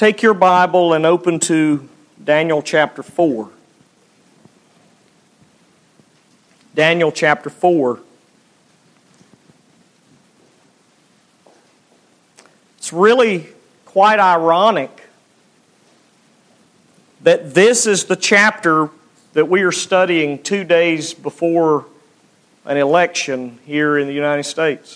Take your Bible and open to Daniel chapter 4. Daniel chapter 4. It's really quite ironic that this is the chapter that we are studying 2 days before an election here in the United States.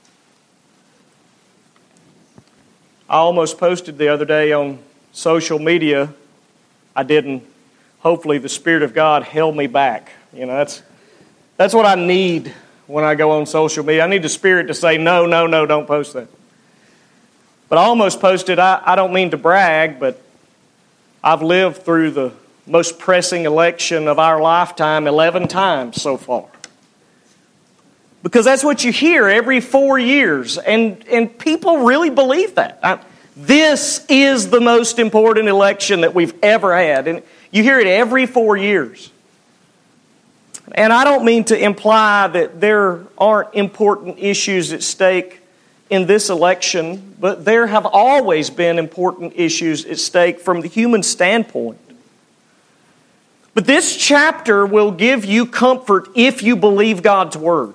I almost posted the other day on social media. I didn't. Hopefully the Spirit of God held me back. You know, that's what I need when I go on social media. I need the Spirit to say, no, don't post that. But I almost posted. I don't mean to brag, but I've lived through the most pressing election of our lifetime 11 times so far. Because that's what you hear every 4 years. And people really believe that. This is the most important election that we've ever had. And you hear it every 4 years. And I don't mean to imply that there aren't important issues at stake in this election, but there have always been important issues at stake from the human standpoint. But this chapter will give you comfort if you believe God's Word.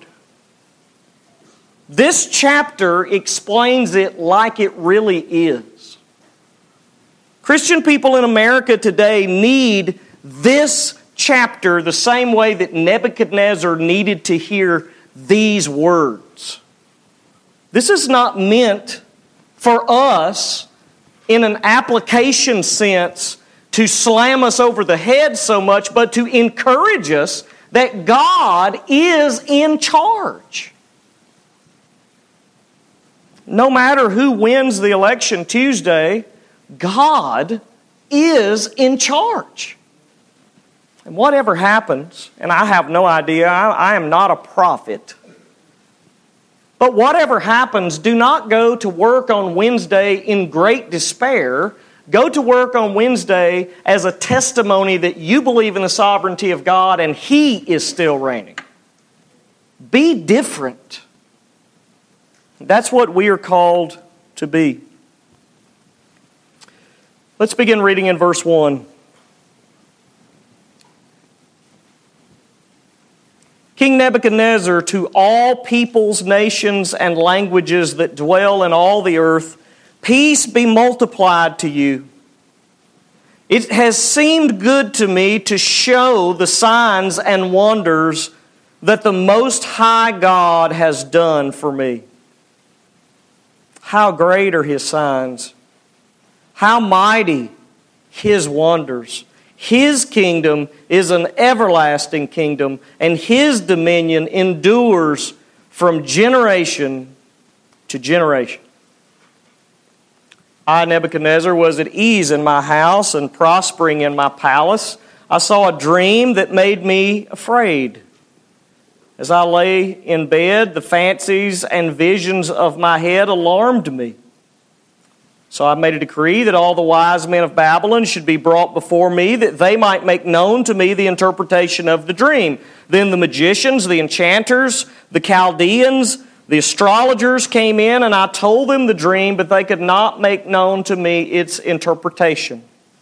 This chapter explains it like it really is. Christian people in America today need this chapter the same way that Nebuchadnezzar needed to hear these words. This is not meant for us in an application sense to slam us over the head so much, but to encourage us that God is in charge. No matter who wins the election Tuesday, God is in charge. And whatever happens, and I have no idea, I am not a prophet, but whatever happens, do not go to work on Wednesday in great despair. Go to work on Wednesday as a testimony that you believe in the sovereignty of God and He is still reigning. Be different. That's what we are called to be. Let's begin reading in verse 1. King Nebuchadnezzar, to all peoples, nations, and languages that dwell in all the earth, peace be multiplied to you. It has seemed good to me to show the signs and wonders that the Most High God has done for me. How great are His signs! How mighty His wonders! His kingdom is an everlasting kingdom, and His dominion endures from generation to generation. I, Nebuchadnezzar, was at ease in my house and prospering in my palace. I saw a dream that made me afraid. As I lay in bed, the fancies and visions of my head alarmed me. So I made a decree that all the wise men of Babylon should be brought before me, that they might make known to me the interpretation of the dream. Then the magicians, the enchanters, the Chaldeans, the astrologers came in, and I told them the dream, but they could not make known to me its interpretation.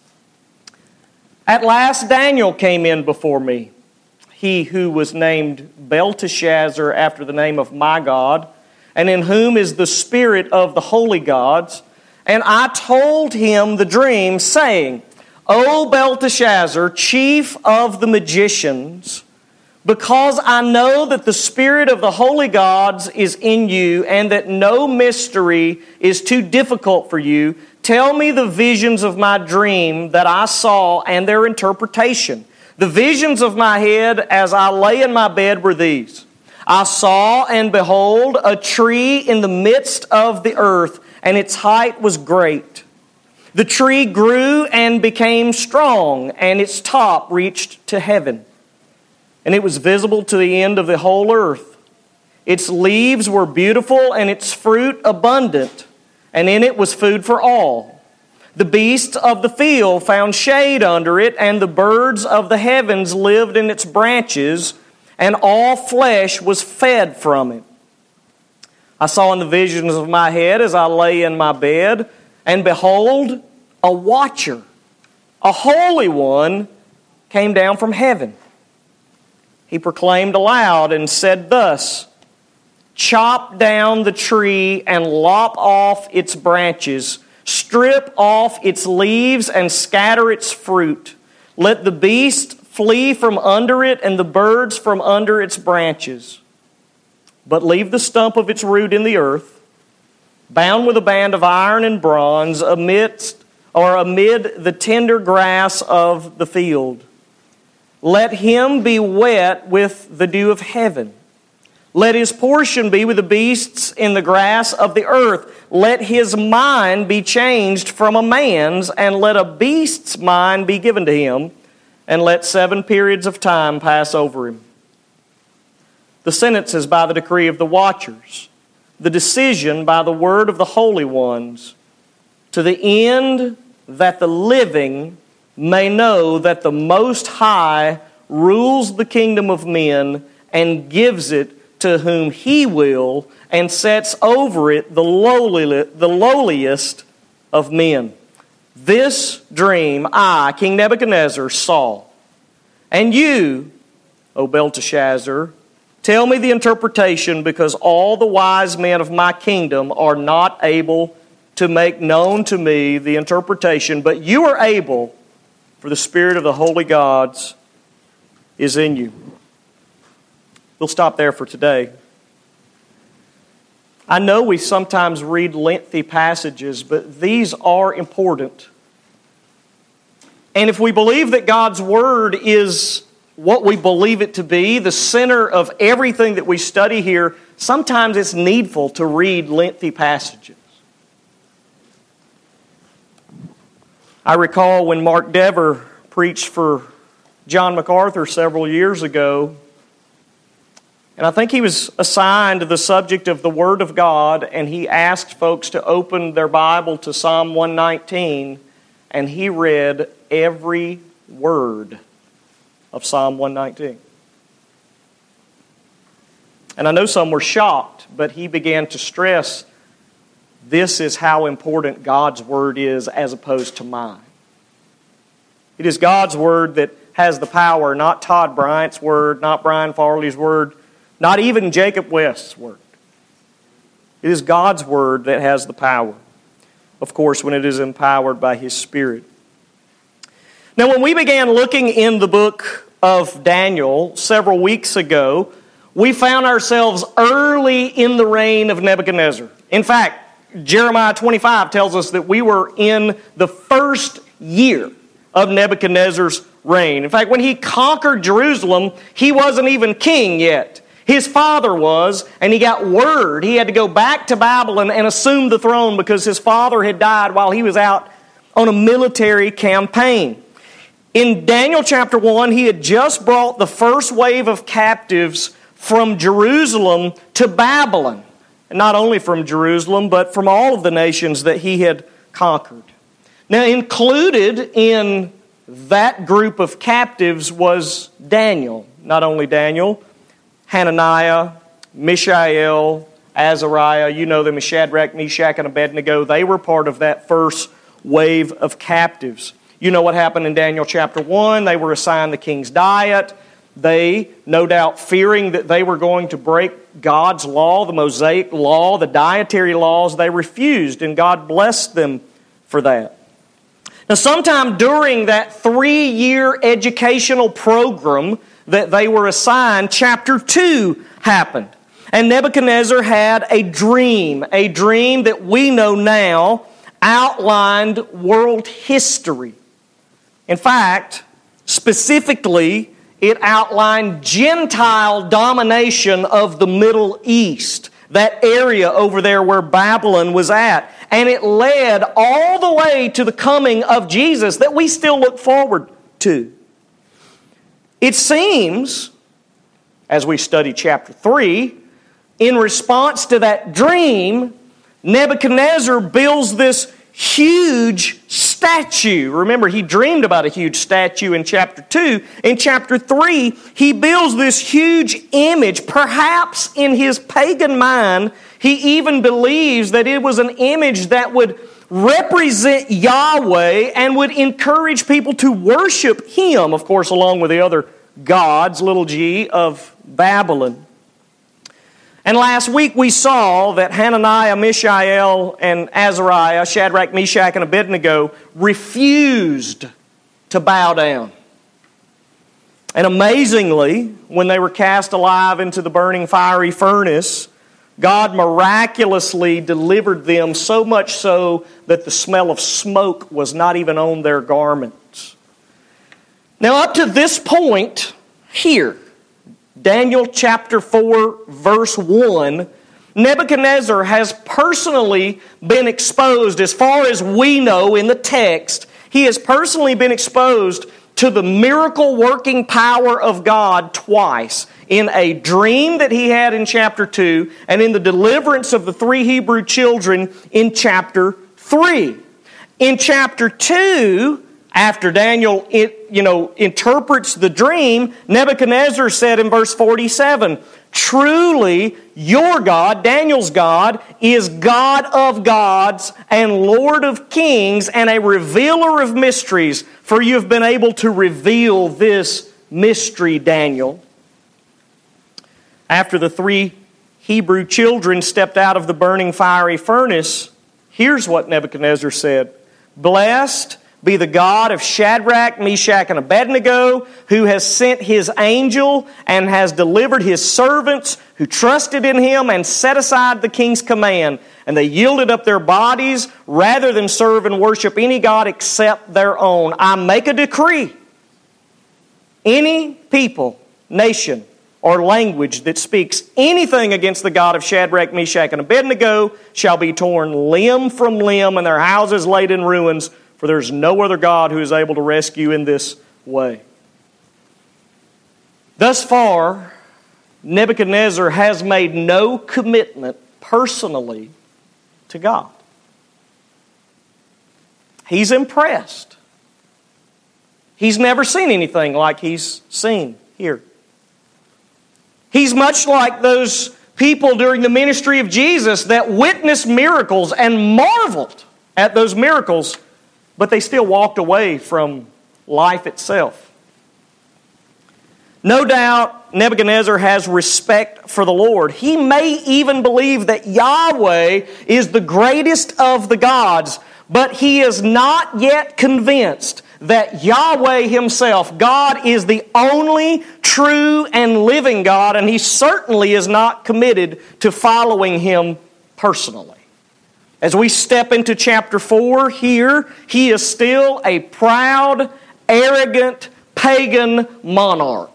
At last Daniel came in before me, he who was named Belteshazzar after the name of my God, and in whom is the spirit of the holy gods. And I told him the dream, saying, O Belteshazzar, chief of the magicians, because I know that the spirit of the holy gods is in you, and that no mystery is too difficult for you, tell me the visions of my dream that I saw and their interpretation. The visions of my head as I lay in my bed were these. I saw, and behold, a tree in the midst of the earth, and its height was great. The tree grew and became strong, and its top reached to heaven. And it was visible to the end of the whole earth. Its leaves were beautiful, and its fruit abundant, and in it was food for all. The beasts of the field found shade under it, and the birds of the heavens lived in its branches, and all flesh was fed from it. I saw in the visions of my head as I lay in my bed, and behold, a watcher, a holy one, came down from heaven. He proclaimed aloud and said thus, "Chop down the tree and lop off its branches, strip off its leaves and scatter its fruit. Let the beast flee from under it and the birds from under its branches. But leave the stump of its root in the earth, bound with a band of iron and bronze amid the tender grass of the field. Let him be wet with the dew of heaven. Let his portion be with the beasts in the grass of the earth. Let his mind be changed from a man's, and let a beast's mind be given to him, and let 7 periods of time pass over him." The sentence is by the decree of the watchers, the decision by the word of the holy ones, to the end that the living may know that the Most High rules the kingdom of men and gives it to whom He will, and sets over it the lowliest of men. This dream I, King Nebuchadnezzar, saw. And you, O Belteshazzar, tell me the interpretation, because all the wise men of my kingdom are not able to make known to me the interpretation, but you are able, for the Spirit of the holy gods is in you. We'll stop there for today. I know we sometimes read lengthy passages, but these are important. And if we believe that God's Word is what we believe it to be, the center of everything that we study here, sometimes it's needful to read lengthy passages. I recall when Mark Dever preached for John MacArthur several years ago, and I think he was assigned the subject of the Word of God, and he asked folks to open their Bible to Psalm 119, and he read every word of Psalm 119. And I know some were shocked, but he began to stress this is how important God's Word is as opposed to mine. It is God's Word that has the power, not Todd Bryant's Word, not Brian Farley's Word, not even Jacob West's Word. It is God's Word that has the power, of course, when it is empowered by His Spirit. Now, when we began looking in the book of Daniel several weeks ago, we found ourselves early in the reign of Nebuchadnezzar. In fact, Jeremiah 25 tells us that we were in the first year of Nebuchadnezzar's reign. In fact, when he conquered Jerusalem, he wasn't even king yet. His father was, and he got word. He had to go back to Babylon and assume the throne because his father had died while he was out on a military campaign. In Daniel chapter 1, he had just brought the first wave of captives from Jerusalem to Babylon. And not only from Jerusalem, but from all of the nations that he had conquered. Now, included in that group of captives was Daniel. Not only Daniel, Hananiah, Mishael, Azariah, you know them as Shadrach, Meshach, and Abednego. They were part of that first wave of captives. You know what happened in Daniel chapter 1. They were assigned the king's diet. They, no doubt fearing that they were going to break God's law, the Mosaic law, the dietary laws, they refused, and God blessed them for that. Now, sometime during that 3-year educational program that they were assigned, chapter 2 happened. And Nebuchadnezzar had a dream that we know now outlined world history. In fact, specifically, it outlined Gentile domination of the Middle East, that area over there where Babylon was at. And it led all the way to the coming of Jesus that we still look forward to. It seems, as we study chapter 3, in response to that dream, Nebuchadnezzar builds this huge statue. Remember, he dreamed about a huge statue in chapter 2. In chapter 3, he builds this huge image. Perhaps in his pagan mind, he even believes that it was an image that would represent Yahweh and would encourage people to worship Him, of course, along with the other gods, little g, of Babylon. And last week we saw that Hananiah, Mishael, and Azariah, Shadrach, Meshach, and Abednego, refused to bow down. And amazingly, when they were cast alive into the burning fiery furnace, God miraculously delivered them, so much so that the smell of smoke was not even on their garments. Now up to this point here, Daniel chapter 4 verse 1, Nebuchadnezzar has personally been exposed, as far as we know in the text, he has personally been exposed to the miracle-working power of God twice. In a dream that he had in chapter 2, and in the deliverance of the 3 Hebrew children in chapter 3. In chapter 2, after Daniel interprets the dream, Nebuchadnezzar said in verse 47, "Truly, your God, Daniel's God, is God of gods and Lord of kings and a revealer of mysteries, for you have been able to reveal this mystery, Daniel." After the 3 Hebrew children stepped out of the burning fiery furnace, here's what Nebuchadnezzar said: "Blessed be the God of Shadrach, Meshach, and Abednego, who has sent His angel and has delivered His servants who trusted in Him and set aside the king's command. And they yielded up their bodies rather than serve and worship any god except their own. I make a decree. Any people, nation, or language that speaks anything against the God of Shadrach, Meshach, and Abednego shall be torn limb from limb and their houses laid in ruins, for there is no other God who is able to rescue in this way." Thus far, Nebuchadnezzar has made no commitment personally to God. He's impressed. He's never seen anything like he's seen here. He's much like those people during the ministry of Jesus that witnessed miracles and marveled at those miracles, but they still walked away from life itself. No doubt Nebuchadnezzar has respect for the Lord. He may even believe that Yahweh is the greatest of the gods, but he is not yet convinced that Yahweh Himself, God, is the only true and living God, and he certainly is not committed to following Him personally. As we step into chapter 4 here, he is still a proud, arrogant, pagan monarch.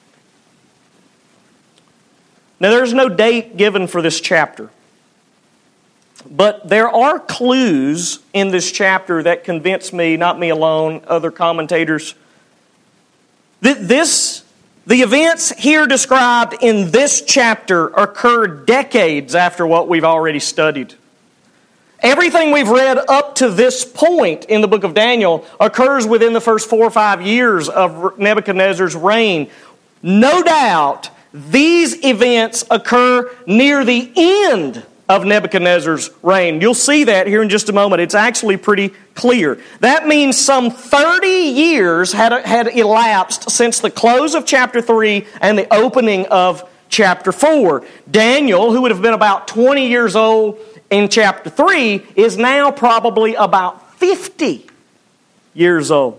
Now there's no date given for this chapter, but there are clues in this chapter that convince me, not me alone, other commentators, that the events here described in this chapter occurred decades after what we've already studied. Everything we've read up to this point in the book of Daniel occurs within the first 4 or 5 years of Nebuchadnezzar's reign. No doubt, these events occur near the end of Nebuchadnezzar's reign. You'll see that here in just a moment. It's actually pretty clear. That means some 30 years had elapsed since the close of chapter 3 and the opening of chapter 4. Daniel, who would have been about 20 years old in chapter 3, is now probably about 50 years old.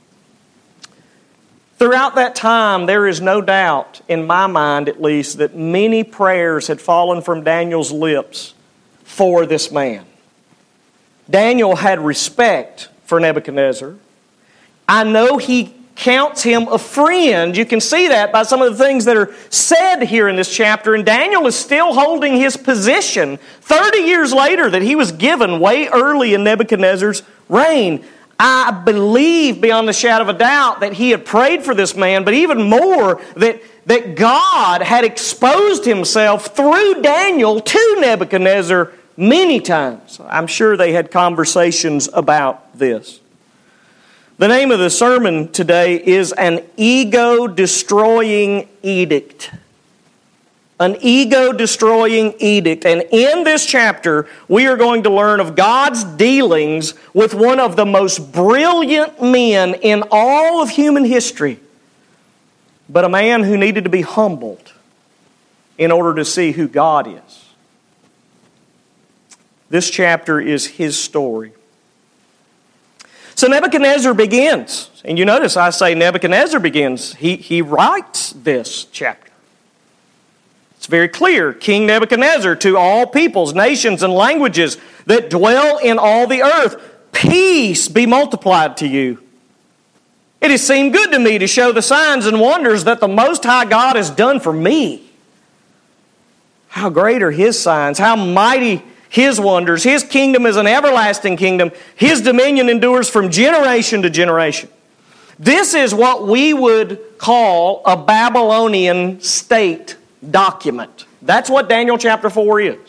Throughout that time, there is no doubt, in my mind at least, that many prayers had fallen from Daniel's lips for this man. Daniel had respect for Nebuchadnezzar. I know he counts him a friend. You can see that by some of the things that are said here in this chapter. And Daniel is still holding his position 30 years later that he was given way early in Nebuchadnezzar's reign. I believe beyond the shadow of a doubt that he had prayed for this man, but even more that God had exposed Himself through Daniel to Nebuchadnezzar many times. I'm sure they had conversations about this. The name of the sermon today is An Ego-Destroying Edict. an ego-destroying edict. And in this chapter, we are going to learn of God's dealings with one of the most brilliant men in all of human history, but a man who needed to be humbled in order to see who God is. This chapter is his story. So Nebuchadnezzar begins. And you notice I say Nebuchadnezzar begins. He writes this chapter. It's very clear. King Nebuchadnezzar, to all peoples, nations, and languages that dwell in all the earth, peace be multiplied to you. It has seemed good to me to show the signs and wonders that the Most High God has done for me. How great are His signs, how mighty His wonders. His kingdom is an everlasting kingdom. His dominion endures from generation to generation. This is what we would call a Babylonian state document. That's what Daniel chapter 4 is.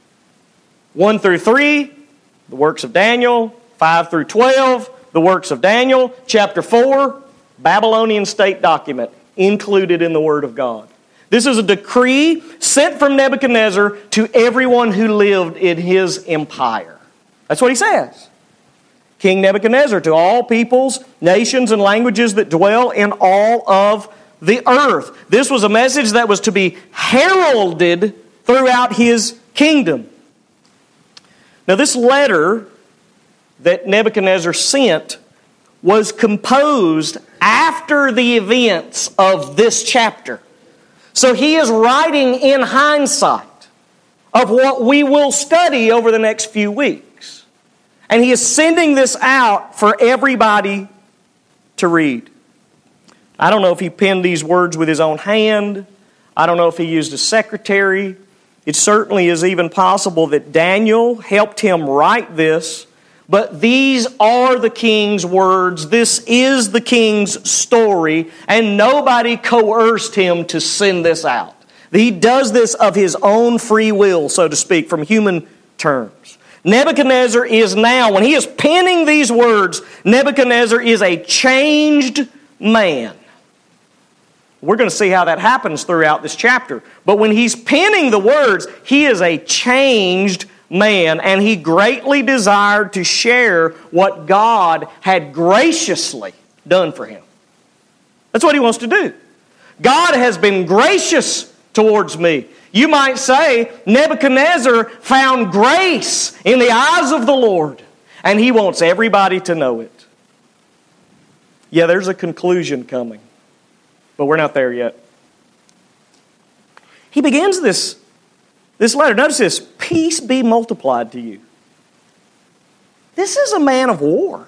1 through 3, the works of Daniel. 5 through 12, the works of Daniel. Chapter 4, Babylonian state document included in the Word of God. This is a decree sent from Nebuchadnezzar to everyone who lived in his empire. That's what he says. King Nebuchadnezzar, to all peoples, nations, and languages that dwell in all of the earth. This was a message that was to be heralded throughout his kingdom. Now, this letter that Nebuchadnezzar sent was composed after the events of this chapter. So he is writing in hindsight of what we will study over the next few weeks. And he is sending this out for everybody to read. I don't know if he penned these words with his own hand. I don't know if he used a secretary. It certainly is even possible that Daniel helped him write this. But these are the king's words. This is the king's story. And nobody coerced him to send this out. He does this of his own free will, so to speak, from human terms. Nebuchadnezzar is now, when he is penning these words, Nebuchadnezzar is a changed man. We're going to see how that happens throughout this chapter. But when he's penning the words, he is a changed man, and he greatly desired to share what God had graciously done for him. That's what he wants to do. God has been gracious towards me. You might say Nebuchadnezzar found grace in the eyes of the Lord, and he wants everybody to know it. Yeah, there's a conclusion coming, but we're not there yet. He begins this letter. Notice this. Peace be multiplied to you. This is a man of war.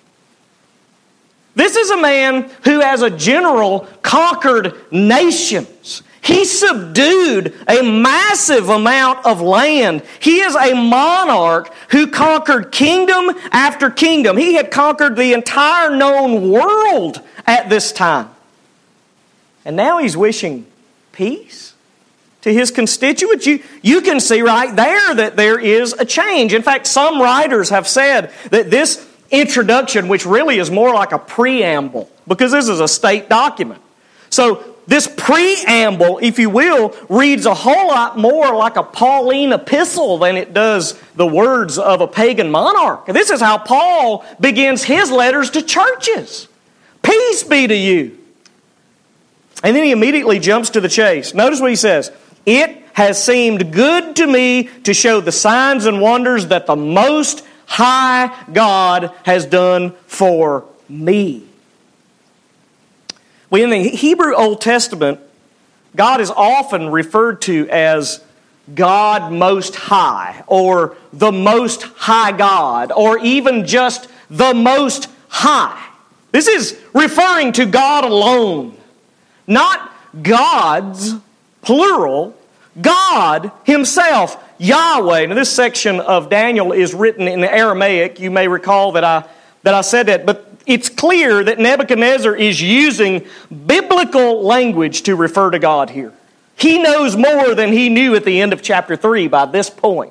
This is a man who, as a general, conquered nations. He subdued a massive amount of land. He is a monarch who conquered kingdom after kingdom. He had conquered the entire known world at this time. And now he's wishing peace to his constituents. You can see right there that there is a change. In fact, some writers have said that this introduction, which really is more like a preamble, because this is a state document. So this preamble, if you will, reads a whole lot more like a Pauline epistle than it does the words of a pagan monarch. And this is how Paul begins his letters to churches. Peace be to you. And then he immediately jumps to the chase. Notice what he says. It has seemed good to me to show the signs and wonders that the Most High God has done for me. Well, in the Hebrew Old Testament, God is often referred to as God Most High, or the Most High God, or even just the Most High. This is referring to God alone, not gods, plural, God Himself, Yahweh. Now, this section of Daniel is written in Aramaic. You may recall that I said that, but it's clear that Nebuchadnezzar is using biblical language to refer to God here. He knows more than he knew at the end of chapter 3 by this point.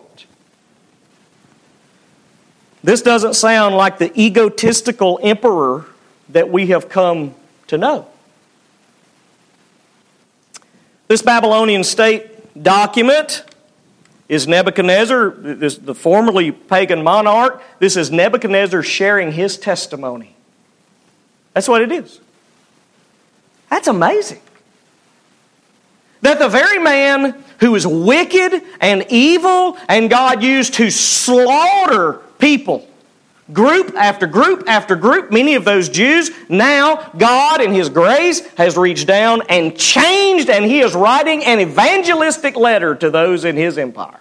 This doesn't sound like the egotistical emperor that we have come to know. This Babylonian state document is Nebuchadnezzar, the formerly pagan monarch. This is Nebuchadnezzar sharing his testimony. That's what it is. That's amazing. That the very man who is wicked and evil and God used to slaughter people, group after group after group, many of those Jews, now God in His grace has reached down and changed, and He is writing an evangelistic letter to those in His empire.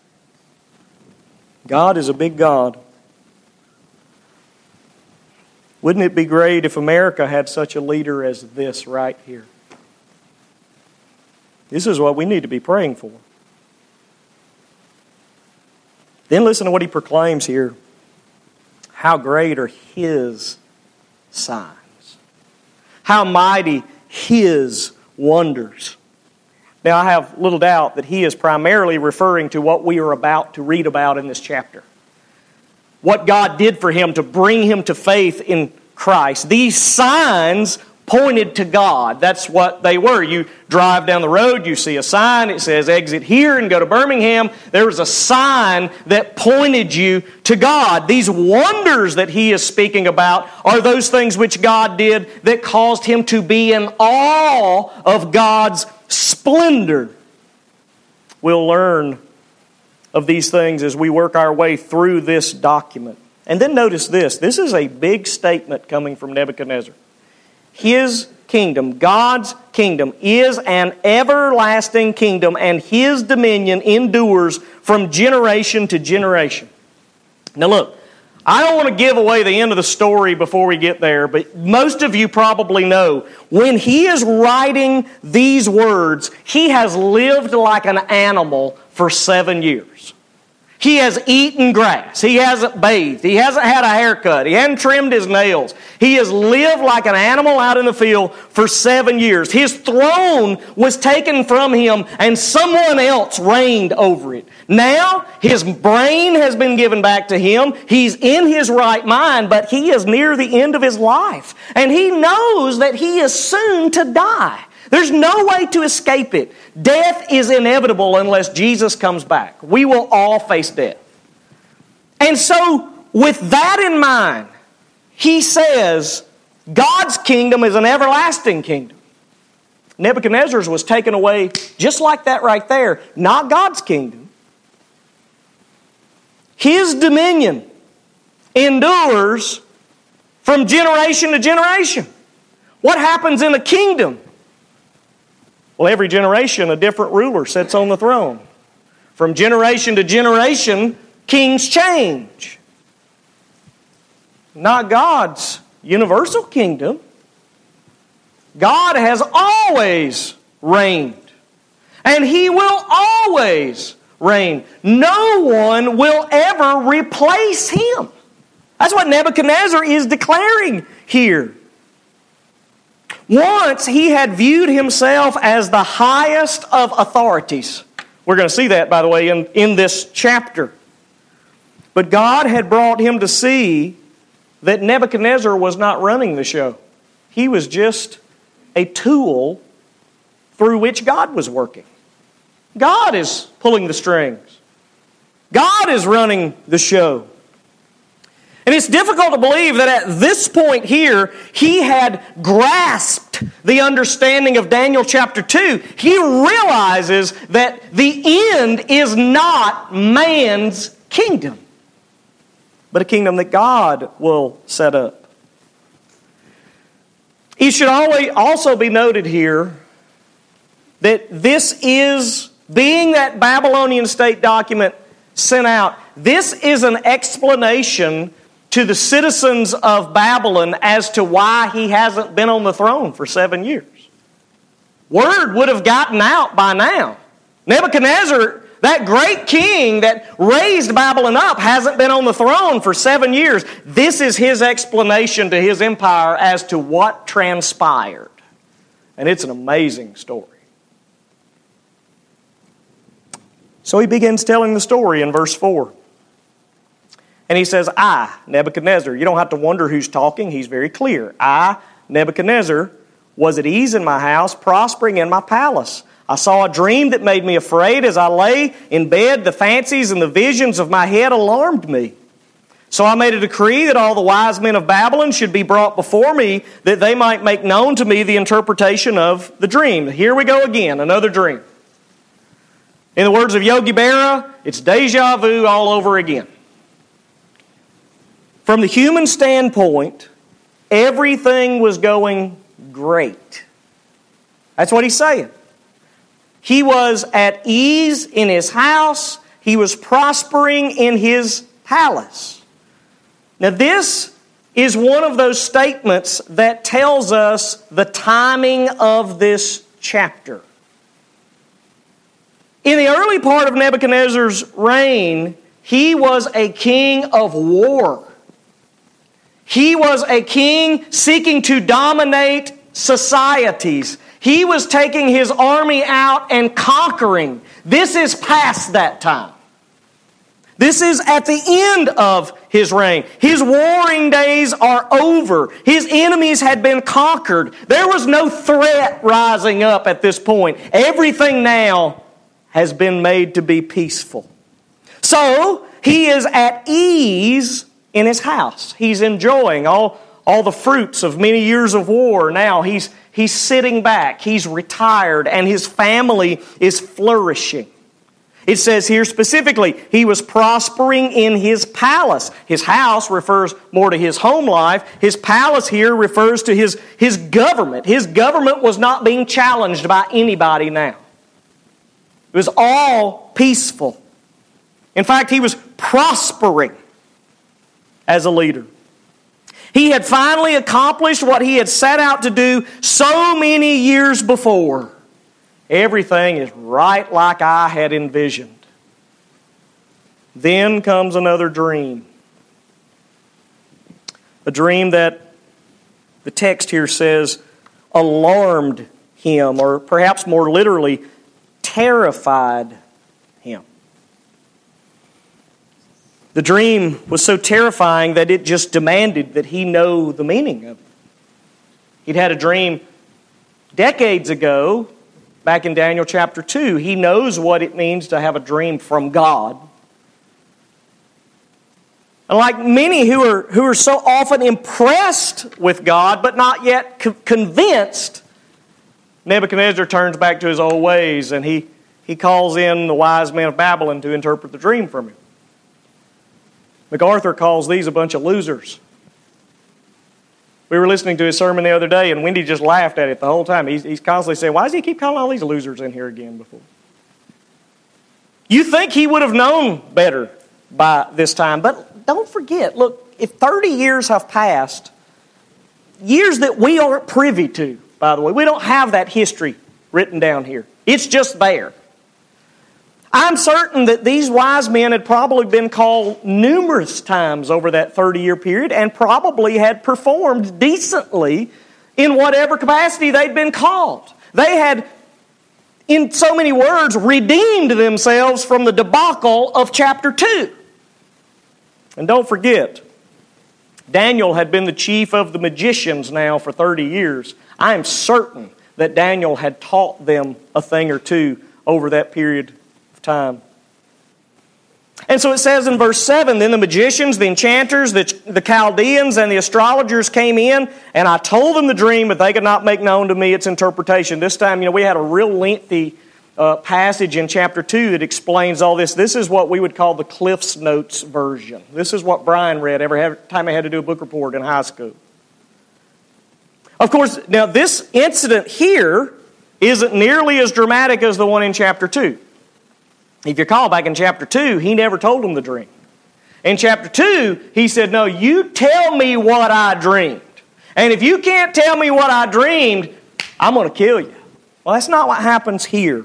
God is a big God. Wouldn't it be great if America had such a leader as this right here? This is what we need to be praying for. Then listen to what he proclaims here. How great are His signs. How mighty His wonders. Now, I have little doubt that he is primarily referring to what we are about to read about in this chapter. What God did for him to bring him to faith in Christ. These signs pointed to God. That's what they were. You drive down the road, you see a sign, it says exit here and go to Birmingham. There was a sign that pointed you to God. These wonders that he is speaking about are those things which God did that caused him to be in awe of God's splendor. We'll learn of these things as we work our way through this document. And then notice this. This is a big statement coming from Nebuchadnezzar. His kingdom, God's kingdom, is an everlasting kingdom, and His dominion endures from generation to generation. Now look, I don't want to give away the end of the story before we get there, but most of you probably know when he is writing these words, he has lived like an animal for 7 years. He has eaten grass. He hasn't bathed. He hasn't had a haircut. He hasn't trimmed his nails. He has lived like an animal out in the field for 7 years. His throne was taken from him and someone else reigned over it. Now, his brain has been given back to him. He's in his right mind, but he is near the end of his life. And he knows that he is soon to die. There's no way to escape it. Death is inevitable unless Jesus comes back. We will all face death. And so, with that in mind, he says, God's kingdom is an everlasting kingdom. Nebuchadnezzar's was taken away just like that right there. Not God's kingdom. His dominion endures from generation to generation. What happens in a kingdom? Well, every generation, a different ruler sits on the throne. From generation to generation, kings change. Not God's universal kingdom. God has always reigned. And He will always reign. No one will ever replace Him. That's what Nebuchadnezzar is declaring here. Once he had viewed himself as the highest of authorities. We're going to see that, by the way, in this chapter. But God had brought him to see that Nebuchadnezzar was not running the show. He was just a tool through which God was working. God is pulling the strings. God is running the show. And it's difficult to believe that at this point here, he had grasped the understanding of Daniel chapter 2. He realizes that the end is not man's kingdom, but a kingdom that God will set up. It should always also be noted here that this is, being that Babylonian state document sent out, this is an explanation to the citizens of Babylon as to why he hasn't been on the throne for 7 years. Word would have gotten out by now. Nebuchadnezzar, that great king that raised Babylon up, hasn't been on the throne for 7 years. This is his explanation to his empire as to what transpired. And it's an amazing story. So he begins telling the story in verse 4. And he says, I, Nebuchadnezzar. You don't have to wonder who's talking. He's very clear. I, Nebuchadnezzar, was at ease in my house, prospering in my palace. I saw a dream that made me afraid. As I lay in bed, the fancies and the visions of my head alarmed me. So I made a decree that all the wise men of Babylon should be brought before me, that they might make known to me the interpretation of the dream. Here we go again, another dream. In the words of Yogi Berra, it's deja vu all over again. From the human standpoint, everything was going great. That's what he's saying. He was at ease in his house. He was prospering in his palace. Now this is one of those statements that tells us the timing of this chapter. In the early part of Nebuchadnezzar's reign, he was a king of war. He was a king seeking to dominate societies. He was taking his army out and conquering. This is past that time. This is at the end of his reign. His warring days are over. His enemies had been conquered. There was no threat rising up at this point. Everything now has been made to be peaceful. So, he is at ease in his house. He's enjoying all the fruits of many years of war. Now he's sitting back, he's retired, and his family is flourishing. It says here specifically, he was prospering in his palace. His house refers more to his home life. His palace here refers to his government. His government was not being challenged by anybody now. It was all peaceful. In fact, he was prospering as a leader. He had finally accomplished what he had set out to do so many years before. Everything is right like I had envisioned. Then comes another dream. A dream that the text here says alarmed him, or perhaps more literally, terrified him. The dream was so terrifying that it just demanded that he know the meaning of it. He'd had a dream decades ago, back in Daniel chapter 2. He knows what it means to have a dream from God. And like many who are so often impressed with God, but not yet convinced, Nebuchadnezzar turns back to his old ways, and he calls in the wise men of Babylon to interpret the dream from him. MacArthur calls these a bunch of losers. We were listening to his sermon the other day, and Wendy just laughed at it the whole time. He's constantly saying, why does he keep calling all these losers in here again before? You think he would have known better by this time, but don't forget, look, if 30 years have passed, years that we aren't privy to, by the way, we don't have that history written down here. It's just there. I'm certain that these wise men had probably been called numerous times over that 30-year period and probably had performed decently in whatever capacity they'd been called. They had, in so many words, redeemed themselves from the debacle of chapter 2. And don't forget, Daniel had been the chief of the magicians now for 30 years. I am certain that Daniel had taught them a thing or two over that period time. And so it says in verse 7, then the magicians, the enchanters, the Chaldeans, and the astrologers came in, and I told them the dream, but they could not make known to me its interpretation. This time, we had a real lengthy passage in chapter 2 that explains all this. This is what we would call the Cliff's Notes version. This is what Brian read every time I had to do a book report in high school. Of course, now this incident here isn't nearly as dramatic as the one in chapter 2. If you recall, back in chapter 2, he never told them the dream. In chapter 2, he said, no, you tell me what I dreamed. And if you can't tell me what I dreamed, I'm going to kill you. Well, that's not what happens here.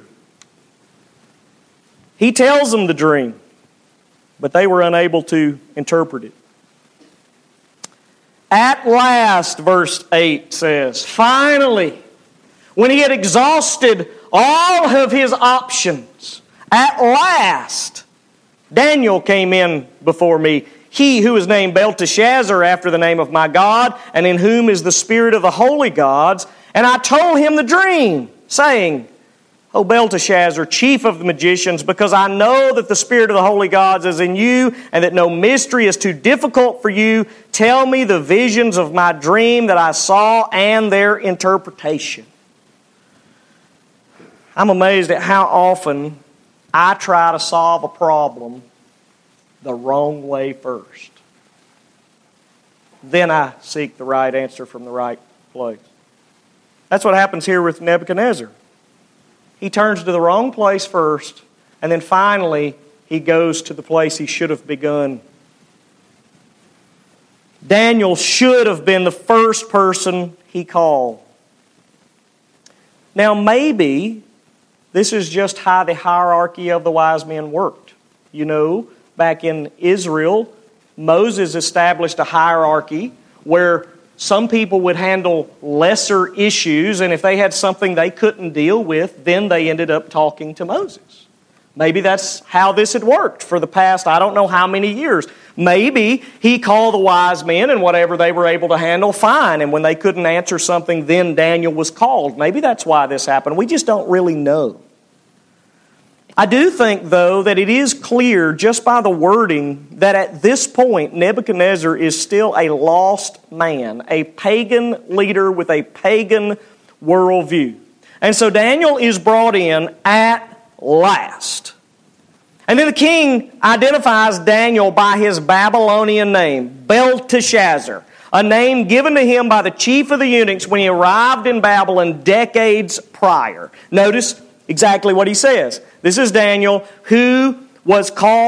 He tells them the dream, but they were unable to interpret it. At last, verse 8 says, finally, when he had exhausted all of his options, at last, Daniel came in before me, he who is named Belteshazzar after the name of my God, and in whom is the spirit of the holy gods. And I told him the dream, saying, O Belteshazzar, chief of the magicians, because I know that the spirit of the holy gods is in you, and that no mystery is too difficult for you, tell me the visions of my dream that I saw and their interpretation. I'm amazed at how often I try to solve a problem the wrong way first. Then I seek the right answer from the right place. That's what happens here with Nebuchadnezzar. He turns to the wrong place first, and then finally he goes to the place he should have begun. Daniel should have been the first person he called. Now maybe this is just how the hierarchy of the wise men worked. You know, back in Israel, Moses established a hierarchy where some people would handle lesser issues, and if they had something they couldn't deal with, then they ended up talking to Moses. Maybe that's how this had worked for the past, I don't know how many years. Maybe he called the wise men, and whatever they were able to handle, fine. And when they couldn't answer something, then Daniel was called. Maybe that's why this happened. We just don't really know. I do think, though, that it is clear just by the wording that at this point Nebuchadnezzar is still a lost man, a pagan leader with a pagan worldview. And so Daniel is brought in at last. And then the king identifies Daniel by his Babylonian name, Belteshazzar, a name given to him by the chief of the eunuchs when he arrived in Babylon decades prior. Notice exactly what he says. This is Daniel, who was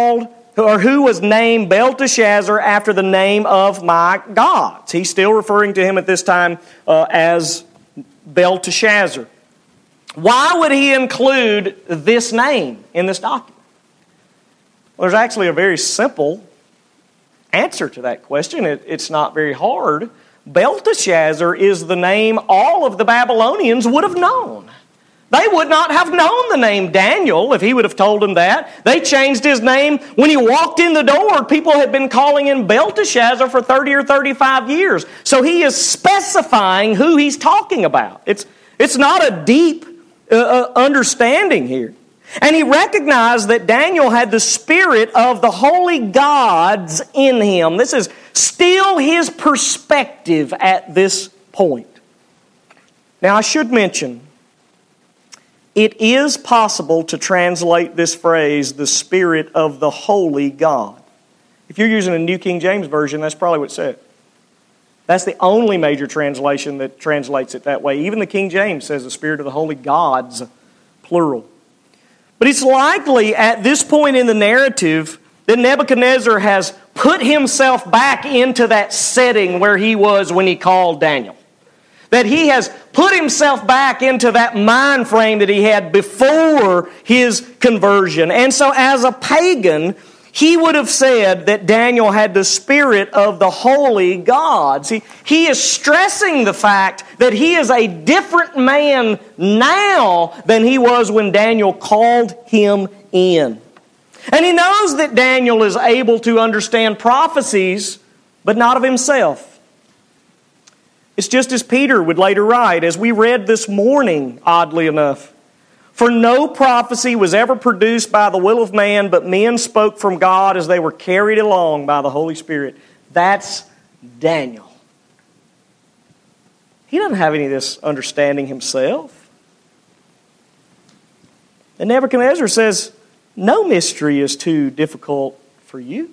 named Belteshazzar after the name of my gods. He's still referring to him at this time as Belteshazzar. Why would he include this name in this document? Well, there's actually a very simple answer to that question. It's not very hard. Belteshazzar is the name all of the Babylonians would have known. They would not have known the name Daniel if he would have told them that. They changed his name when he walked in the door. People had been calling him Belteshazzar for 30 or 35 years. So he is specifying who he's talking about. It's not a deep understanding here. And he recognized that Daniel had the spirit of the holy gods in him. This is still his perspective at this point. Now I should mention, it is possible to translate this phrase, the Spirit of the Holy God. If you're using a New King James Version, that's probably what it said. That's the only major translation that translates it that way. Even the King James says the Spirit of the Holy Gods, plural. But it's likely at this point in the narrative that Nebuchadnezzar has put himself back into that setting where he was when he called Daniel. That he has put himself back into that mind frame that he had before his conversion. And so as a pagan, he would have said that Daniel had the spirit of the holy gods. He is stressing the fact that he is a different man now than he was when Daniel called him in. And he knows that Daniel is able to understand prophecies, but not of himself. It's just as Peter would later write, as we read this morning, oddly enough. For no prophecy was ever produced by the will of man, but men spoke from God as they were carried along by the Holy Spirit. That's Daniel. He doesn't have any of this understanding himself. And Nebuchadnezzar says, no mystery is too difficult for you.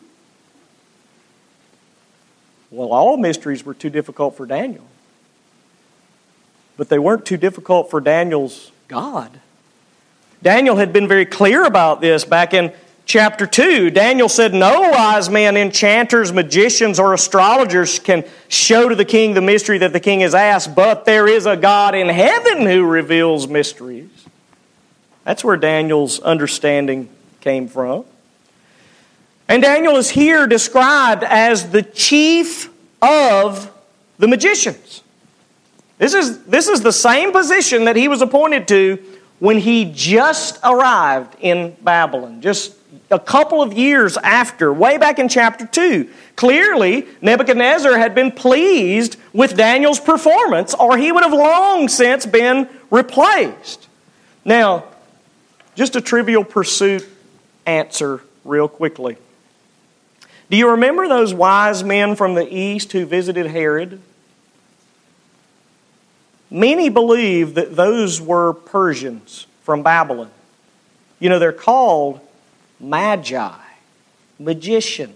Well, all mysteries were too difficult for Daniel. But they weren't too difficult for Daniel's God. Daniel had been very clear about this back in chapter 2. Daniel said, no wise men, enchanters, magicians, or astrologers can show to the king the mystery that the king has asked, but there is a God in heaven who reveals mysteries. That's where Daniel's understanding came from. And Daniel is here described as the chief of the magicians. This is the same position that he was appointed to when he just arrived in Babylon, just a couple of years after, way back in chapter 2. Clearly, Nebuchadnezzar had been pleased with Daniel's performance, or he would have long since been replaced. Now, Just a Trivial Pursuit answer real quickly. Do you remember those wise men from the east who visited Herod? Many believe that those were Persians from Babylon. You know, they're called magi, magicians.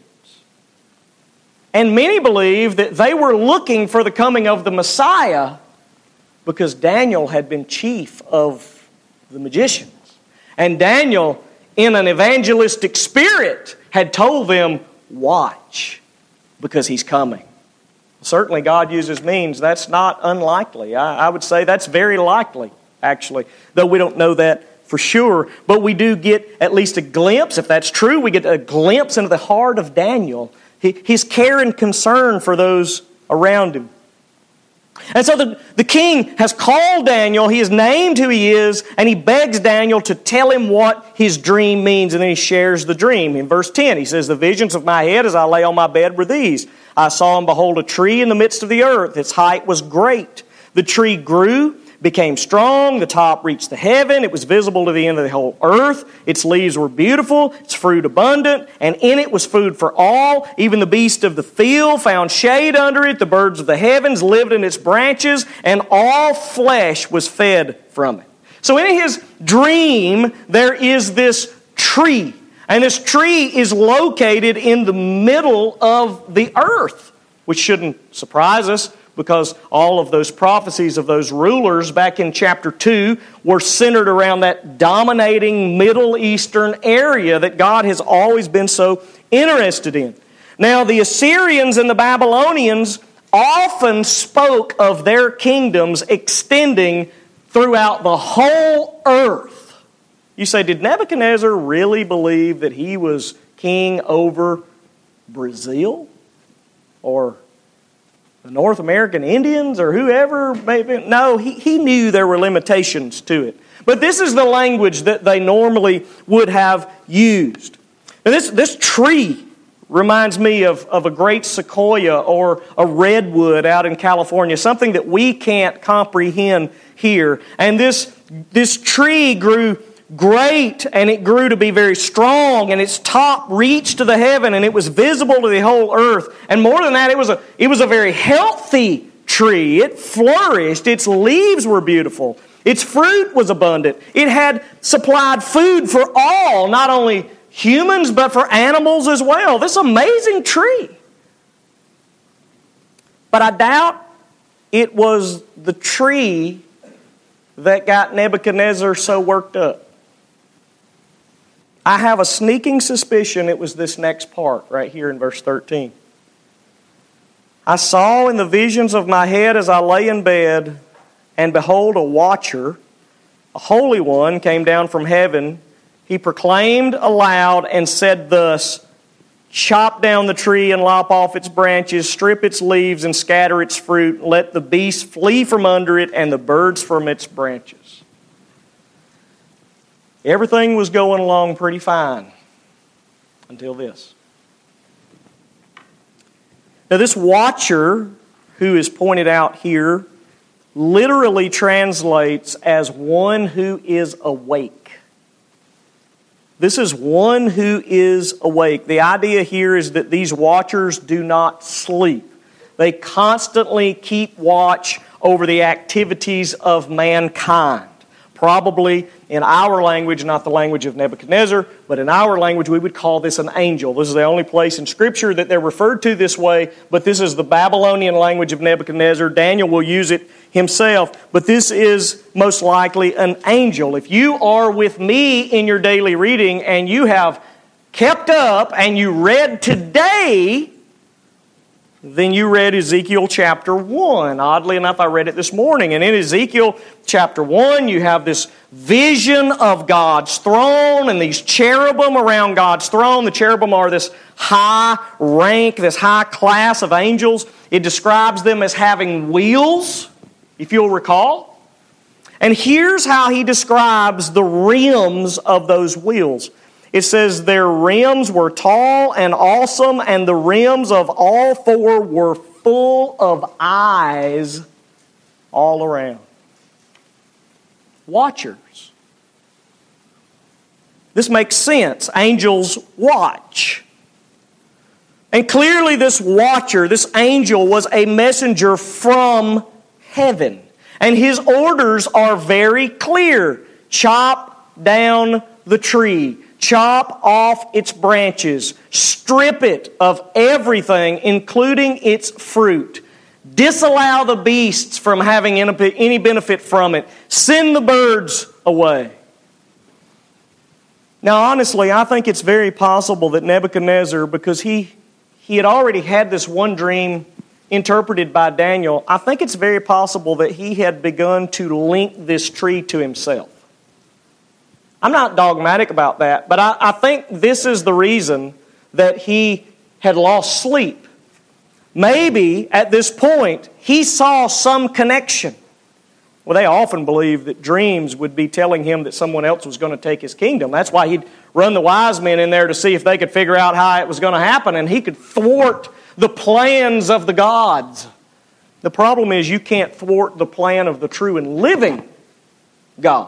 And many believe that they were looking for the coming of the Messiah because Daniel had been chief of the magicians. And Daniel, in an evangelistic spirit, had told them, watch, because he's coming. Certainly God uses means. That's not unlikely. I would say that's very likely, actually, though we don't know that for sure. But we do get at least a glimpse, if that's true, we get a glimpse into the heart of Daniel, his care and concern for those around him. And so the king has called Daniel, he has named who he is, and he begs Daniel to tell him what his dream means, and then he shares the dream. In verse 10, he says, "The visions of my head as I lay on my bed were these. I saw and behold a tree in the midst of the earth. Its height was great. The tree grew, became strong. The top reached the heaven. It was visible to the end of the whole earth. Its leaves were beautiful. Its fruit abundant. And in it was food for all. Even the beasts of the field found shade under it. The birds of the heavens lived in its branches. And all flesh was fed from it." So in his dream, there is this tree. And this tree is located in the middle of the earth, which shouldn't surprise us because all of those prophecies of those rulers back in chapter 2 were centered around that dominating Middle Eastern area that God has always been so interested in. Now, the Assyrians and the Babylonians often spoke of their kingdoms extending throughout the whole earth. You say, did Nebuchadnezzar really believe that he was king over Brazil? Or the North American Indians? Or whoever? Maybe? No, he knew there were limitations to it. But this is the language that they normally would have used. Now this tree reminds me of a great sequoia or a redwood out in California, something that we can't comprehend here. And this tree grew great, and it grew to be very strong, and its top reached to the heaven, and it was visible to the whole earth. And more than that, it was a very healthy tree. It flourished. Its leaves were beautiful. Its fruit was abundant. It had supplied food for all, not only humans, but for animals as well. This amazing tree. But I doubt it was the tree that got Nebuchadnezzar so worked up. I have a sneaking suspicion it was this next part right here in verse 13. "I saw in the visions of my head as I lay in bed, and behold, a watcher, a holy one, came down from heaven. He proclaimed aloud and said thus, 'Chop down the tree and lop off its branches, strip its leaves and scatter its fruit. Let the beasts flee from under it and the birds from its branches.'" Everything was going along pretty fine until this. Now, this watcher, who is pointed out here, literally translates as one who is awake. This is one who is awake. The idea here is that these watchers do not sleep. They constantly keep watch over the activities of mankind. Probably in our language, not the language of Nebuchadnezzar, but in our language we would call this an angel. This is the only place in Scripture that they're referred to this way, but this is the Babylonian language of Nebuchadnezzar. Daniel will use it himself, but this is most likely an angel. If you are with me in your daily reading and you have kept up and you read today, then you read Ezekiel chapter 1. Oddly enough, I read it this morning. And in Ezekiel chapter 1, you have this vision of God's throne and these cherubim around God's throne. The cherubim are this high rank, this high class of angels. It describes them as having wheels, if you'll recall. And here's how he describes the rims of those wheels. It says their rims were tall and awesome, and the rims of all four were full of eyes all around. Watchers. This makes sense. Angels watch. And clearly this watcher, this angel, was a messenger from heaven. And his orders are very clear. Chop down the tree. Chop off its branches. Strip it of everything, including its fruit. Disallow the beasts from having any benefit from it. Send the birds away. Now, honestly, I think it's very possible that Nebuchadnezzar, because he had already had this one dream interpreted by Daniel, I think it's very possible that he had begun to link this tree to himself. I'm not dogmatic about that, but I think this is the reason that he had lost sleep. Maybe at this point he saw some connection. Well, they often believed that dreams would be telling him that someone else was going to take his kingdom. That's why he'd run the wise men in there to see if they could figure out how it was going to happen, and he could thwart the plans of the gods. The problem is you can't thwart the plan of the true and living God.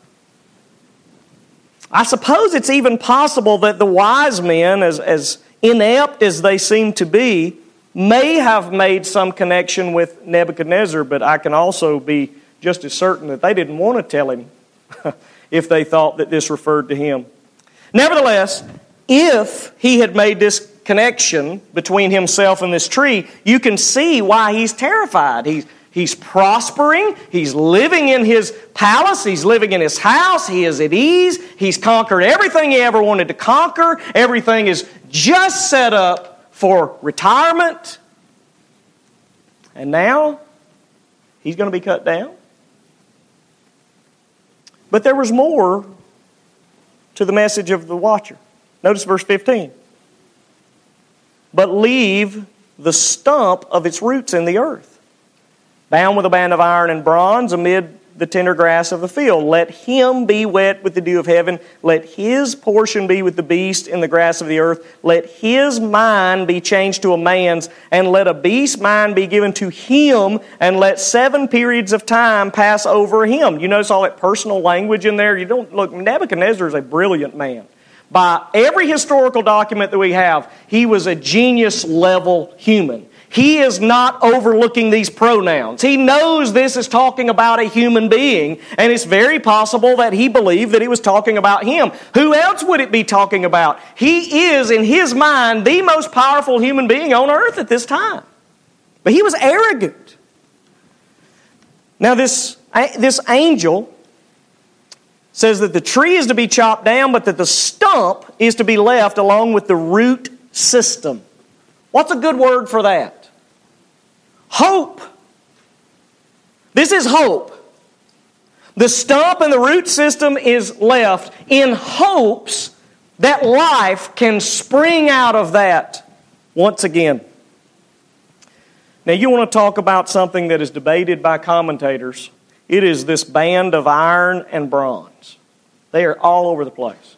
I suppose it's even possible that the wise men, as inept as they seem to be, may have made some connection with Nebuchadnezzar, but I can also be just as certain that they didn't want to tell him if they thought that this referred to him. Nevertheless, if he had made this connection between himself and this tree, you can see why he's terrified. He's prospering. He's living in his palace. He's living in his house. He is at ease. He's conquered everything he ever wanted to conquer. Everything is just set up for retirement. And now he's going to be cut down. But there was more to the message of the watcher. Notice verse 15. But leave the stump of its roots in the earth, bound with a band of iron and bronze amid the tender grass of the field. Let him be wet with the dew of heaven. Let his portion be with the beast in the grass of the earth. Let his mind be changed to a man's, and let a beast's mind be given to him, and let 7 periods of time pass over him. You notice all that personal language in there? Look, Nebuchadnezzar is a brilliant man. By every historical document that we have, he was a genius-level human. He is not overlooking these pronouns. He knows this is talking about a human being, and it's very possible that he believed that he was talking about him. Who else would it be talking about? He is, in his mind, the most powerful human being on earth at this time. But he was arrogant. Now this angel says that the tree is to be chopped down, but that the stump is to be left along with the root system. What's a good word for that? Hope. This is hope. The stump and the root system is left in hopes that life can spring out of that once again. Now you want to talk about something that is debated by commentators. It is this band of iron and bronze. They are all over the place.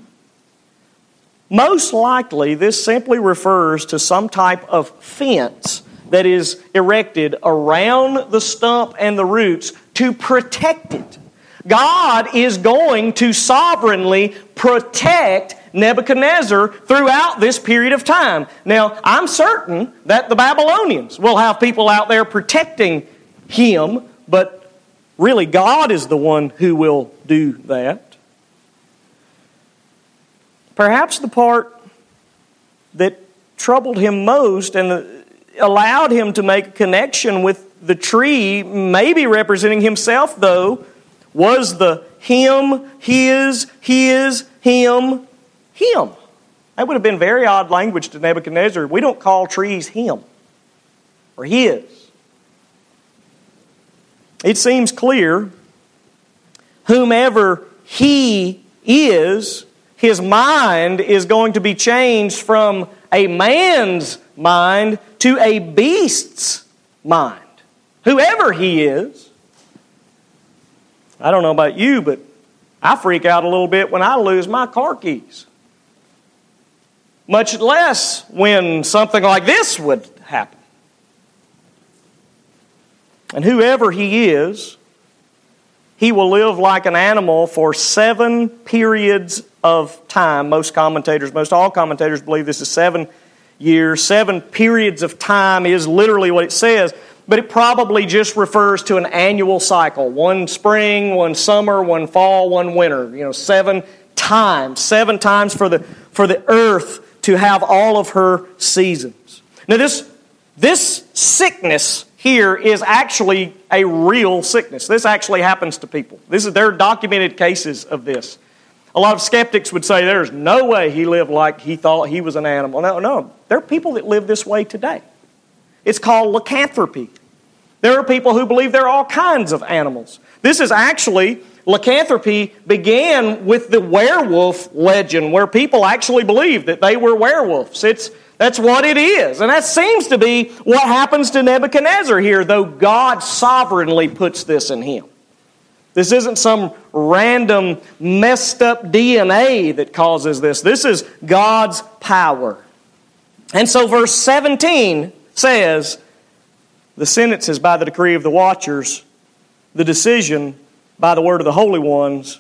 Most likely, this simply refers to some type of fence that is erected around the stump and the roots to protect it. God is going to sovereignly protect Nebuchadnezzar throughout this period of time. Now, I'm certain that the Babylonians will have people out there protecting him, but really God is the one who will do that. Perhaps the part that troubled him most and allowed him to make a connection with the tree, maybe representing himself though, was the him, his, him, him. That would have been very odd language to Nebuchadnezzar. We don't call trees him or his. It seems clear, whomever he is, his mind is going to be changed from a man's mind to a beast's mind. Whoever he is. I don't know about you, but I freak out a little bit when I lose my car keys. Much less when something like this would happen. And whoever he he will live like an animal for 7 periods of time. Most all commentators believe this is 7 years. 7 periods of time is literally what it says, but it probably just refers to an annual cycle. 1 spring, 1 summer, 1 fall, 1 winter. 7 times. 7 times for the earth to have all of her seasons. Now this sickness here is actually a real sickness. This actually happens to people. There are documented cases of this. A lot of skeptics would say there's no way he lived like he thought he was an animal. No. There are people that live this way today. It's called lycanthropy. There are people who believe there are all kinds of animals. Lycanthropy began with the werewolf legend, where people actually believed that they were werewolves. That's what it is. And that seems to be what happens to Nebuchadnezzar here, though God sovereignly puts this in him. This isn't some random messed up DNA that causes this. This is God's power. And so verse 17 says, the sentence is by the decree of the watchers, the decision by the word of the holy ones,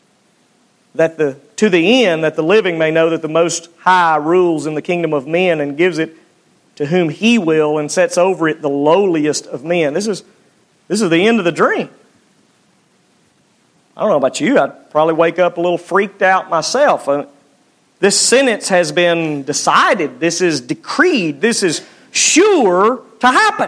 to the end that the living may know that the Most High rules in the kingdom of men and gives it to whom He will and sets over it the lowliest of men. This is the end of the dream. I don't know about you, I'd probably wake up a little freaked out myself. This sentence has been decided. This is decreed. This is sure to happen.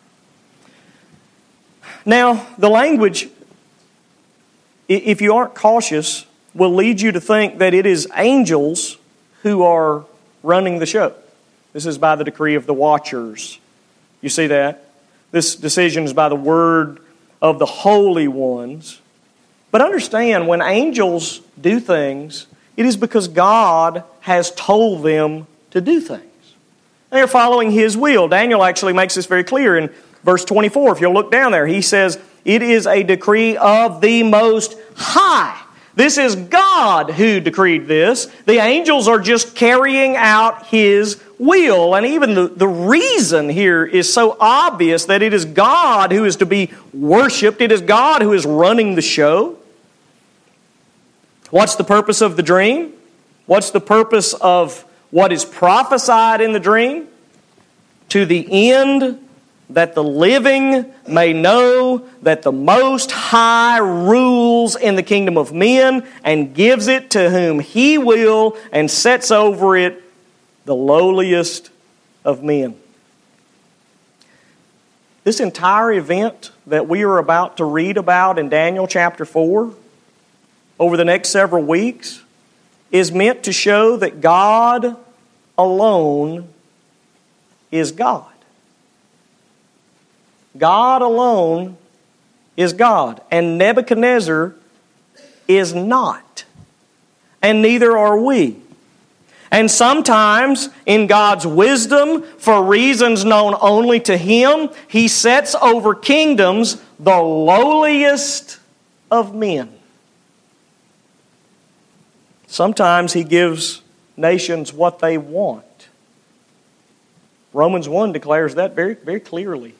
Now, the language, if you aren't cautious, will lead you to think that it is angels who are running the show. This is by the decree of the watchers. You see that? This decision is by the word of the holy ones. But understand, when angels do things, it is because God has told them to do things. They are following His will. Daniel actually makes this very clear in verse 24. If you'll look down there, he says, it is a decree of the Most High. This is God who decreed this. The angels are just carrying out His will. And even the reason here is so obvious that it is God who is to be worshipped. It is God who is running the show. What's the purpose of the dream? What's the purpose of what is prophesied in the dream? To the end that the living may know that the Most High rules in the kingdom of men and gives it to whom He will and sets over it the lowliest of men. This entire event that we are about to read about in Daniel chapter 4 over the next several weeks is meant to show that God alone is God. God alone is God, and Nebuchadnezzar is not, and neither are we. And sometimes, in God's wisdom, for reasons known only to Him, He sets over kingdoms the lowliest of men. Sometimes He gives nations what they want. Romans 1 declares that very, very clearly.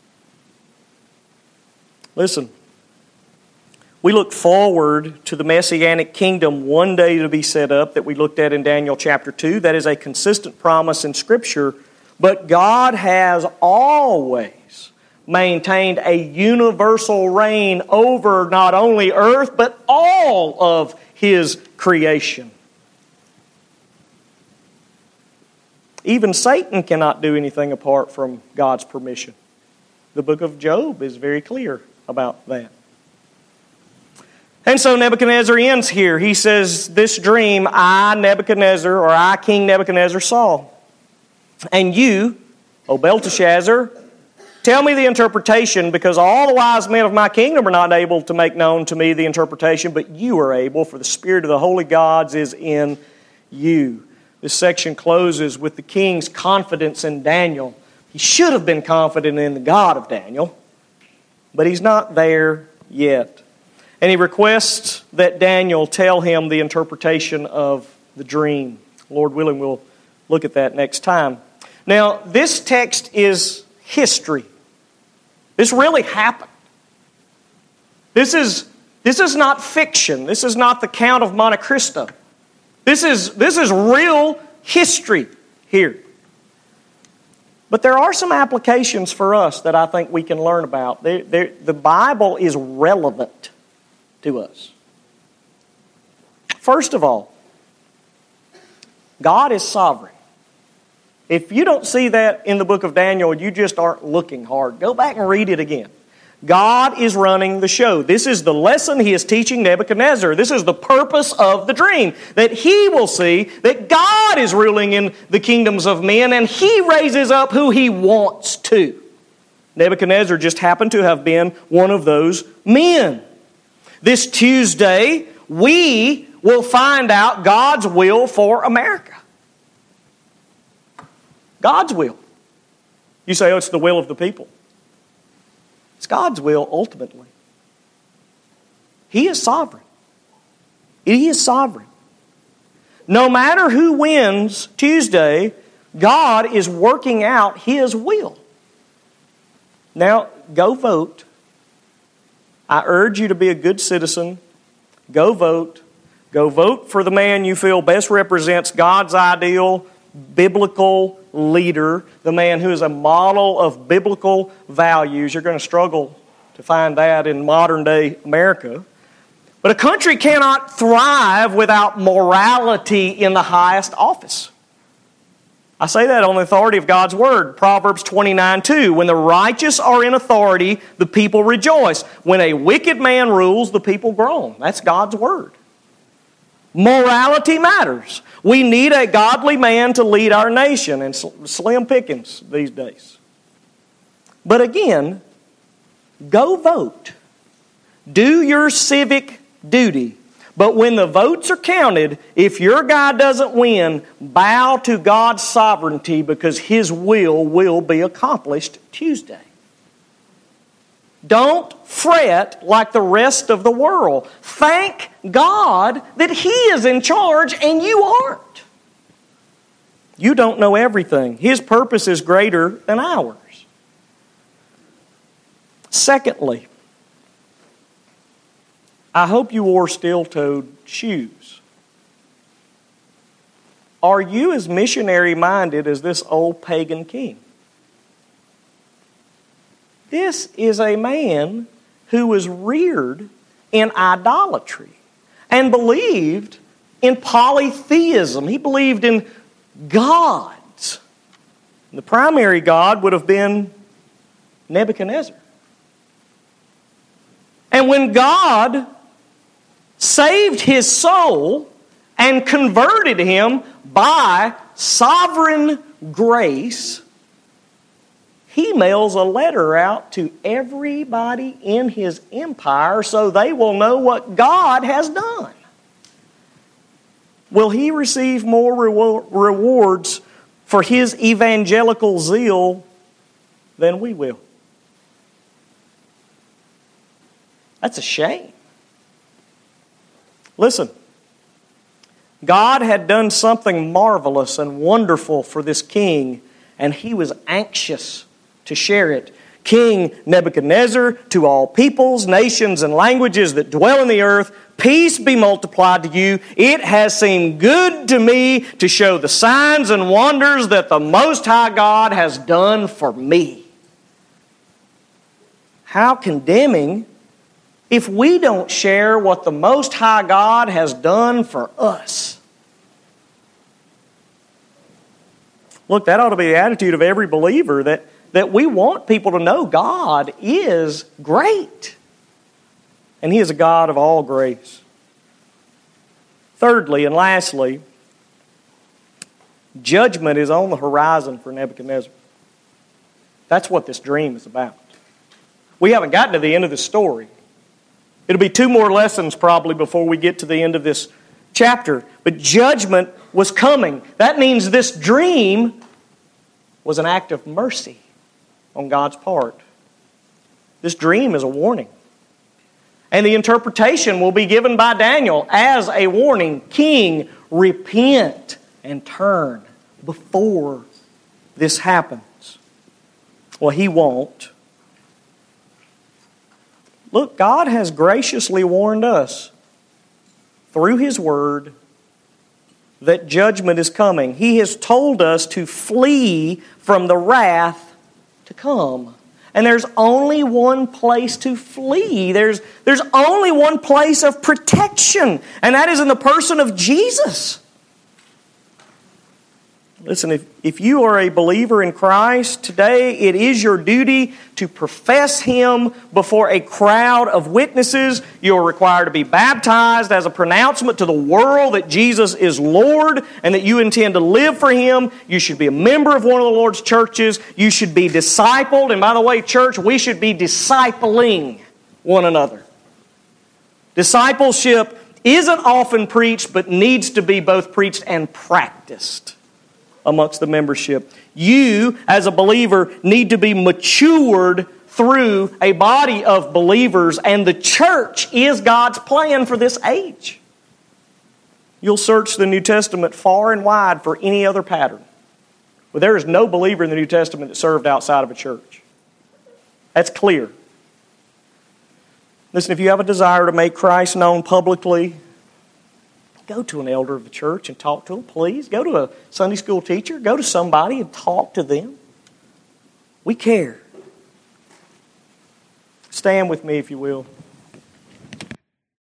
Listen, we look forward to the Messianic kingdom one day to be set up that we looked at in Daniel chapter 2. That is a consistent promise in Scripture. But God has always maintained a universal reign over not only earth, but all of His creation. Even Satan cannot do anything apart from God's permission. The book of Job is very clear about that. And so Nebuchadnezzar ends here. He says, this dream I, Nebuchadnezzar, or I, King Nebuchadnezzar, saw. And you, O Belteshazzar, tell me the interpretation, because all the wise men of my kingdom are not able to make known to me the interpretation, but you are able, for the spirit of the holy gods is in you. This section closes with the king's confidence in Daniel. He should have been confident in the God of Daniel, but he's not there yet. And he requests that Daniel tell him the interpretation of the dream. Lord willing, we'll look at that next time. Now, this text is history. This really happened. This is This is not fiction. This is not the Count of Monte Cristo. This is real history here. But there are some applications for us that I think we can learn about. The Bible is relevant to us. First of all, God is sovereign. If you don't see that in the book of Daniel, you just aren't looking hard. Go back and read it again. God is running the show. This is the lesson He is teaching Nebuchadnezzar. This is the purpose of the dream, that he will see that God is ruling in the kingdoms of men and He raises up who He wants to. Nebuchadnezzar just happened to have been one of those men. This Tuesday, we will find out God's will for America. God's will. You say, oh, it's the will of the people. It's God's will ultimately. He is sovereign. He is sovereign. No matter who wins Tuesday, God is working out His will. Now, go vote. I urge you to be a good citizen. Go vote. Go vote for the man you feel best represents God's ideal, biblical leader, the man who is a model of biblical values. You're going to struggle to find that in modern day America. But a country cannot thrive without morality in the highest office. I say that on the authority of God's Word. Proverbs 29:2. When the righteous are in authority, the people rejoice. When a wicked man rules, the people groan. That's God's Word. Morality matters. We need a godly man to lead our nation, and slim pickings these days. But again, go vote. Do your civic duty. But when the votes are counted, if your guy doesn't win, bow to God's sovereignty because His will be accomplished Tuesday. Don't fret like the rest of the world. Thank God that He is in charge and you aren't. You don't know everything. His purpose is greater than ours. Secondly, I hope you wore steel-toed shoes. Are you as missionary-minded as this old pagan king? This is a man who was reared in idolatry and believed in polytheism. He believed in gods. The primary god would have been Nebuchadnezzar. And when God saved his soul and converted him by sovereign grace, he mails a letter out to everybody in his empire so they will know what God has done. Will he receive more rewards for his evangelical zeal than we will? That's a shame. Listen, God had done something marvelous and wonderful for this king, and he was anxious to share it. King Nebuchadnezzar, to all peoples, nations, and languages that dwell in the earth, peace be multiplied to you. It has seemed good to me to show the signs and wonders that the Most High God has done for me. How condemning if we don't share what the Most High God has done for us. Look, that ought to be the attitude of every believer, that we want people to know God is great. And He is a God of all grace. Thirdly and lastly, judgment is on the horizon for Nebuchadnezzar. That's what this dream is about. We haven't gotten to the end of the story. It'll be 2 more lessons probably before we get to the end of this chapter. But judgment was coming. That means this dream was an act of mercy on God's part. This dream is a warning. And the interpretation will be given by Daniel as a warning. King, repent and turn before this happens. Well, he won't. Look, God has graciously warned us through His Word that judgment is coming. He has told us to flee from the wrath to come. And there's only one place to flee. There's only one place of protection, and that is in the person of Jesus. Listen, if you are a believer in Christ, today it is your duty to profess Him before a crowd of witnesses. You are required to be baptized as a pronouncement to the world that Jesus is Lord and that you intend to live for Him. You should be a member of one of the Lord's churches. You should be discipled. And by the way, church, we should be discipling one another. Discipleship isn't often preached, but needs to be both preached and practiced amongst the membership. You, as a believer, need to be matured through a body of believers, and the church is God's plan for this age. You'll search the New Testament far and wide for any other pattern. But there is no believer in the New Testament that served outside of a church. That's clear. Listen, if you have a desire to make Christ known publicly, go to an elder of the church and talk to them, please. Go to a Sunday school teacher. Go to somebody and talk to them. We care. Stand with me if you will.